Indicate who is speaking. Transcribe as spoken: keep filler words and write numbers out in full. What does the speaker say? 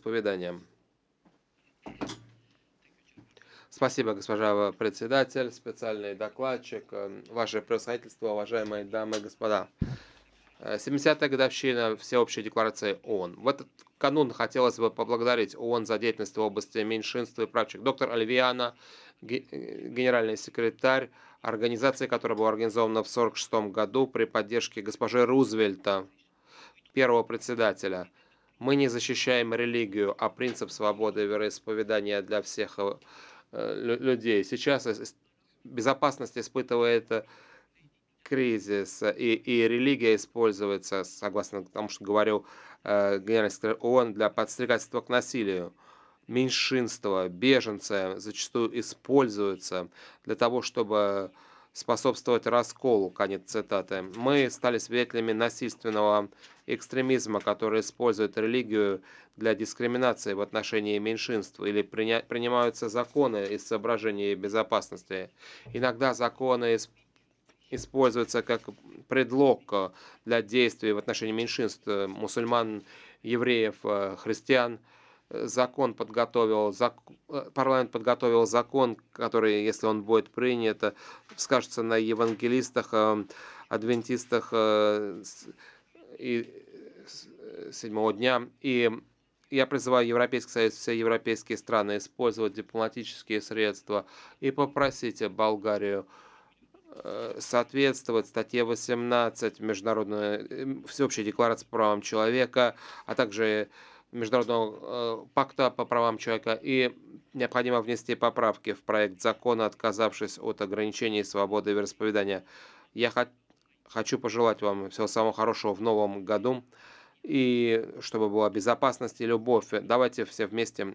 Speaker 1: вероисповедания. Спасибо, госпожа председатель, специальный докладчик, э, ваше превосходительство, уважаемые дамы и господа. Э, семидесятая годовщина Всеобщей декларации ООН. В этот канун хотелось бы поблагодарить ООН за деятельность в области меньшинств и прав человека. Доктор Оливиана, ге- э, генеральный секретарь организации, которая была организована в сорок шестом году при поддержке госпожи Рузвельта, первого председателя. Мы не защищаем религию, а принцип свободы вероисповедания для всех э, лю- людей. Сейчас ис- безопасность испытывает э, кризис, и, и религия используется, согласно тому, что говорил э, генеральный секретарь ООН, для подстрекательства к насилию. Меньшинства, беженцы зачастую используются для того, чтобы способствовать расколу, конец цитаты. Мы стали свидетелями насильственного экстремизма, который использует религию для дискриминации в отношении меньшинств, или приня- принимаются законы из соображений безопасности. Иногда законы из- используются как предлог э, для действий в отношении меньшинств, э, мусульман, евреев, э, христиан. Э, Закон подготовил, зак- э, парламент подготовил закон, который, если он будет принят, э, скажется на евангелистах, э, адвентистах э, с- и с- э, седьмого дня. И я призываю Европейский Союз, все европейские страны использовать дипломатические средства и попросить Болгарию э, соответствовать статье восемнадцать Международной э, Всеобщей декларации по правам человека, а также Международного э, пакта по правам человека, и необходимо внести поправки в проект закона, отказавшись от ограничений свободы вероисповедания. Я хот- хочу пожелать вам всего самого хорошего в новом году, и чтобы была безопасность и любовь. Давайте все вместе